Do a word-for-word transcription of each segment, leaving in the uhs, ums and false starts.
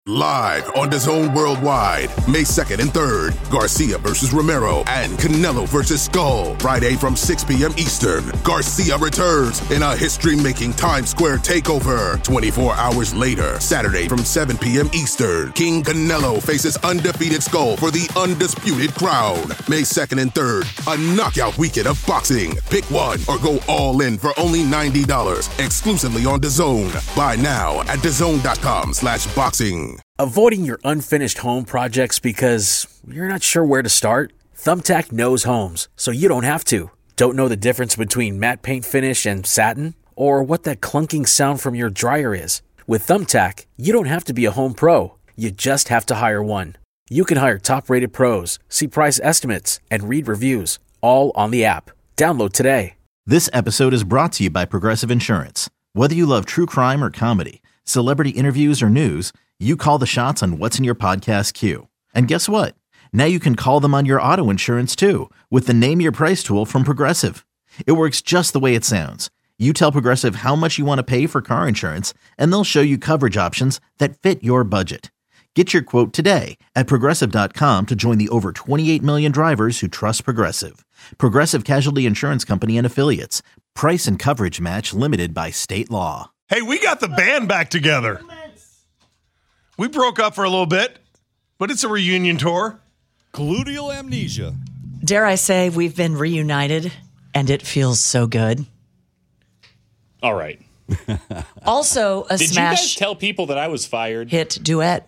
Live on DAZN Worldwide, May second and third, Garcia versus Romero and Canelo versus Skull. Friday from six p.m. Eastern, Garcia returns in a history-making Times Square takeover. twenty-four hours later, Saturday from seven p.m. Eastern, King Canelo faces undefeated Skull for the undisputed crown. May second and third, a knockout weekend of boxing. Pick one or go all in for only ninety dollars, exclusively on DAZN. Buy now at DAZN.com slash boxing. Avoiding your unfinished home projects because you're not sure where to start? Thumbtack knows homes, so you don't have to. Don't know the difference between matte paint finish and satin? Or what that clunking sound from your dryer is? With Thumbtack, you don't have to be a home pro. You just have to hire one. You can hire top-rated pros, see price estimates, and read reviews, all on the app. Download today. This episode is brought to you by Progressive Insurance. Whether you love true crime or comedy, celebrity interviews or news, you call the shots on what's in your podcast queue. And guess what? Now you can call them on your auto insurance too with the Name Your Price tool from Progressive. It works just the way it sounds. You tell Progressive how much you want to pay for car insurance, and they'll show you coverage options that fit your budget. Get your quote today at Progressive dot com to join the over twenty-eight million drivers who trust Progressive. Progressive Casualty Insurance Company and Affiliates. Price and coverage match limited by state law. Hey, we got the band back together. We broke up for a little bit, but it's a reunion tour. Colludial amnesia. Dare I say we've been reunited, and it feels so good. All right. Also, a Did smash you guys tell people that I was fired? hit duet.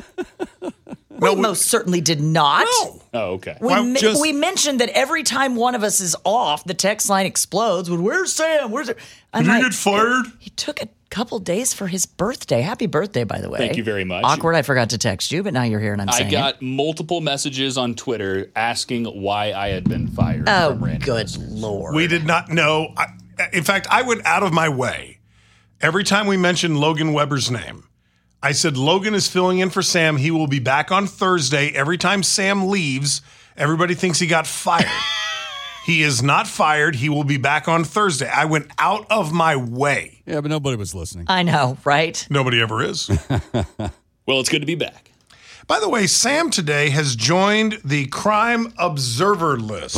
No, we, we- most certainly did not. No. Oh, okay. We, Well, me- just- we mentioned that every time one of us is off, the text line explodes with, "Where's Sam? Where's it?" I'm Did you like, get fired? He took a couple days for his birthday. Happy birthday, by the way. Thank you very much. Awkward, I forgot to text you, but now you're here and I'm I saying got it. multiple messages on Twitter asking why I had been fired. Oh, from Randy good Lessons. Lord. We did not know. I, in fact, I went out of my way. Every time we mentioned Logan Weber's name, I said, Logan is filling in for Sam. He will be back on Thursday. Every time Sam leaves, everybody thinks he got fired. He is not fired. He will be back on Thursday. I went out of my way. Yeah, but nobody was listening. I know, right? Nobody ever is. Well, it's good to be back. By the way, Sam today has joined the Crime Observer list.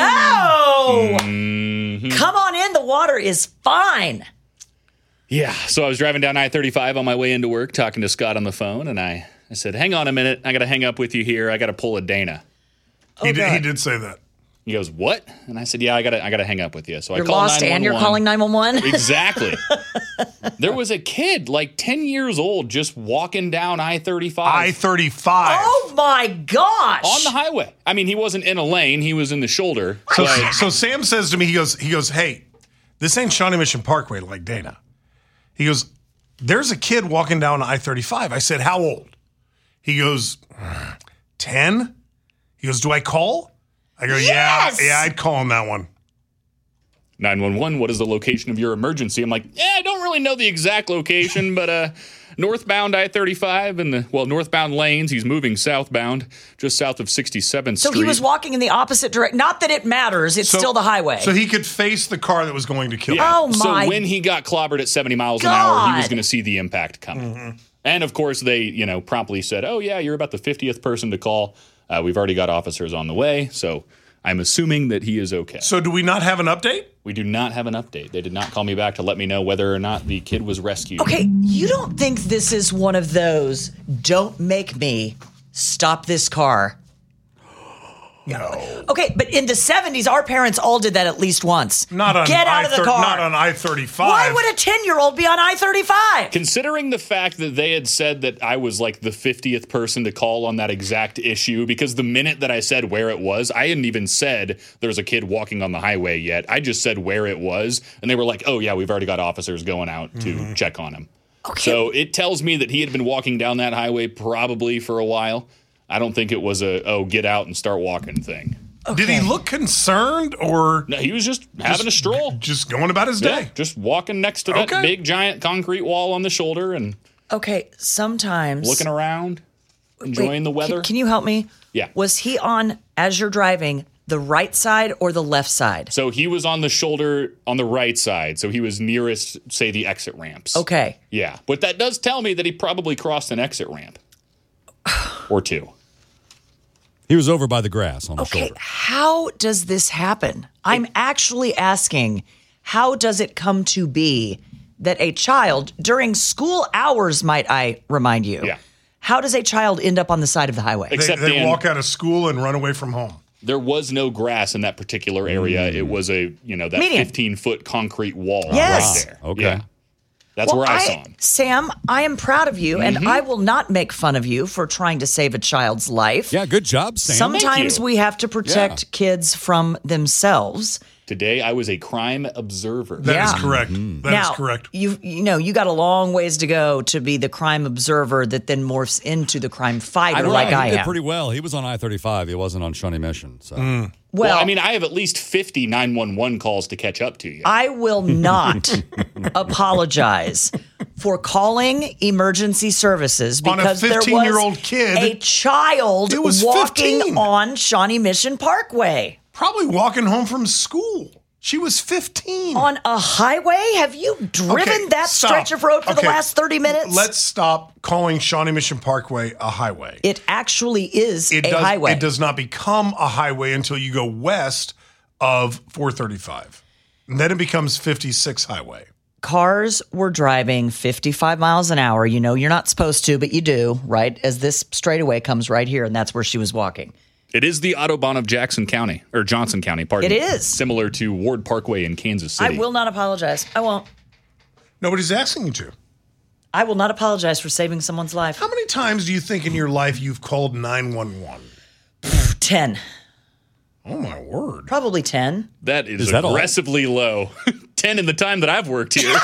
Oh! Mm-hmm. Come on in. The water is fine. Yeah, so I was driving down I thirty-five on my way into work, talking to Scott on the phone, and I, I said, hang on a minute. I got to hang up with you here. I got to pull a Dana. he, did, he God. did say that. He goes, what? And I said, yeah, I got to I got to hang up with you. So You're I called lost and you're calling nine one one? Exactly. There was a kid, like ten years old, just walking down I thirty-five. I thirty-five. Oh, my gosh. On the highway. I mean, he wasn't in a lane. He was in the shoulder. So, But so Sam says to me, he goes, he goes, hey, this ain't Shawnee Mission Parkway like Dana. He goes, there's a kid walking down I thirty-five. I said, how old? He goes, ten? He goes, do I call? I go, Yes! yeah, yeah, I'd call him that one. nine one one, what is the location of your emergency? I'm like, yeah, I don't really know the exact location, but uh, northbound I thirty-five and the, well, northbound lanes. He's moving southbound, just south of sixty-seventh So Street. he was walking in the opposite direction. Not that it matters. It's So- still the highway. So he could face the car that was going to kill him. Oh, So my when he got clobbered at seventy miles an hour, he was God. going to see the impact coming. And of course, they, you know, promptly said, oh, yeah, you're about the fiftieth person to call. Uh, we've already got officers on the way. So I'm assuming that he is okay. So do we not have an update? We do not have an update. They did not call me back to let me know whether or not the kid was rescued. Okay, you don't think this is one of those, don't make me stop this car? No. Okay, but in the seventies, our parents all did that at least once. Not on Get out I of the thir- car. Not on I thirty-five. Why would a ten-year-old be on I thirty-five? Considering the fact that they had said that I was like the fiftieth person to call on that exact issue, because the minute that I said where it was, I hadn't even said there was a kid walking on the highway yet. I just said where it was, and they were like, oh, yeah, we've already got officers going out to Mm-hmm. check on him. Okay. So it tells me that he had been walking down that highway probably for a while. I don't think it was a, oh, get out and start walking thing. Did he look concerned or No, he was just having a stroll. just going about his Yeah, day? just walking next to that Okay. big, giant concrete wall on the shoulder and Okay, sometimes. looking around, enjoying Wait, the weather. Can, can you help me? Yeah. Was he on, as you're driving, the right side or the left side? So he was on the shoulder on the right side. So he was nearest, say, the exit ramps. Okay. Yeah. But that does tell me that he probably crossed an exit ramp. or two. He was over by the grass on the Okay, shoulder. how does this happen? I'm actually asking, how does it come to be that a child, during school hours, might I remind you, Yeah. how does a child end up on the side of the highway? They, Except they Dan, walk out of school and run away from home. there was no grass in that particular area. It was a, you know, that Median. fifteen-foot concrete wall Yes. right there. Okay. Yeah. That's Well, where I, saw him. Sam, I am proud of you, Mm-hmm. and I will not make fun of you for trying to save a child's life. Yeah, good job, Sam. Sometimes you. we have to protect Yeah. kids from themselves. Today, I was a crime observer. That is Yeah. correct. That is now, correct. You you know, you got a long ways to go to be the crime observer that then morphs into the crime fighter don't like know. I He did am. pretty well. He was on I thirty-five. He wasn't on Shawnee Mission. So well, Well, I mean, I have at least fifty nine one one calls to catch up to you. I will not apologize for calling emergency services On a because there was fifteen-year-old kid. a child It was walking fifteen. on Shawnee Mission Parkway. Probably walking home from school. She was fifteen. On a highway? Have you driven Okay, that stop. stretch of road for the Okay, last thirty minutes? Let's stop calling Shawnee Mission Parkway a highway. It actually is It a does, highway. It does not become a highway until you go west of four thirty-five. And then it becomes fifty-six highway. Cars were driving fifty-five miles an hour. You know, you're not supposed to, but you do, right? As this straightaway comes right here, and that's where she was walking. It is the Autobahn of Jackson County, or Johnson County, pardon It me. is. Similar to Ward Parkway in Kansas I City. will not apologize. I won't. Nobody's asking you to. I will not apologize for saving someone's life. How many times do you think in your life you've called nine one one? ten. Oh, my word. Probably ten. That is, Is that all? aggressively low. ten in the time that I've worked here.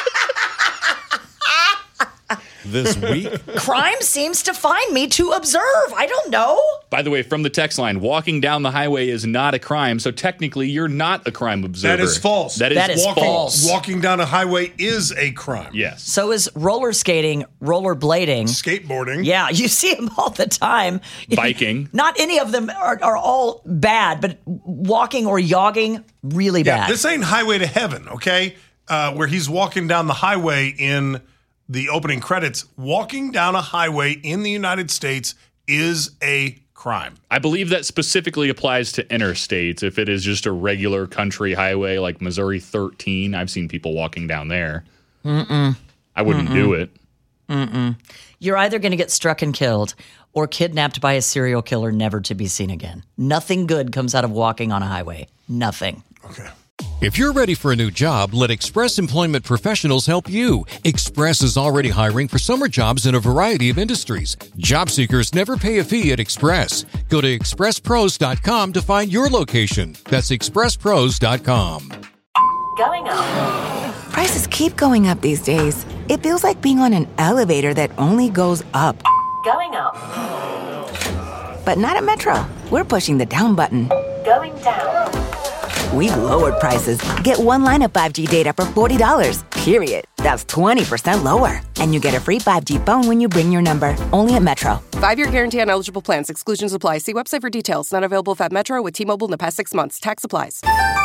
this week, Crime seems to find me to observe. I don't know. By the way, from the text line, walking down the highway is not a crime, so technically you're not a crime observer. That is false. That is, That is walking, false. Walking down a highway is a crime. Yes. So is roller skating, roller blading. Skateboarding. Yeah, you see them all the time. Biking. Not any of them are, are all bad, but walking or yogging, really Yeah, bad. this ain't Highway to Heaven, okay? Uh, where he's walking down the highway in the opening credits. Walking down a highway in the United States is a crime. I believe that specifically applies to interstates. If it is just a regular country highway like Missouri thirteen, I've seen people walking down there. Mm-mm. I wouldn't Mm-mm. do it. Mm-mm. You're either going to get struck and killed or kidnapped by a serial killer never to be seen again. Nothing good comes out of walking on a highway. Nothing. Okay. If you're ready for a new job, let Express Employment Professionals help you. Express is already hiring for summer jobs in a variety of industries. Job seekers never pay a fee at Express. Go to express pros dot com to find your location. That's express pros dot com. Going up. Prices keep going up these days. It feels like being on an elevator that only goes up. Going up. But not at Metro. We're pushing the down button. Going down. We've lowered prices. Get one line of five G data for forty dollars, period. That's twenty percent lower. And you get a free five G phone when you bring your number. Only at Metro. Five-year guarantee on eligible plans. Exclusions apply. See website for details. Not available at Metro with T-Mobile in the past six months. Tax applies.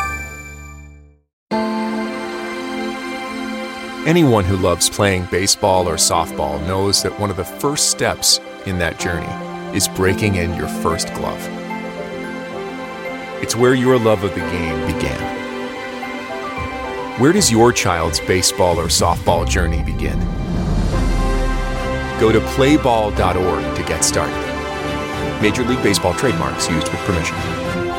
Anyone who loves playing baseball or softball knows that one of the first steps in that journey is breaking in your first glove. It's where your love of the game began. Where does your child's baseball or softball journey begin? Go to play ball dot org to get started. Major League Baseball trademarks used with permission.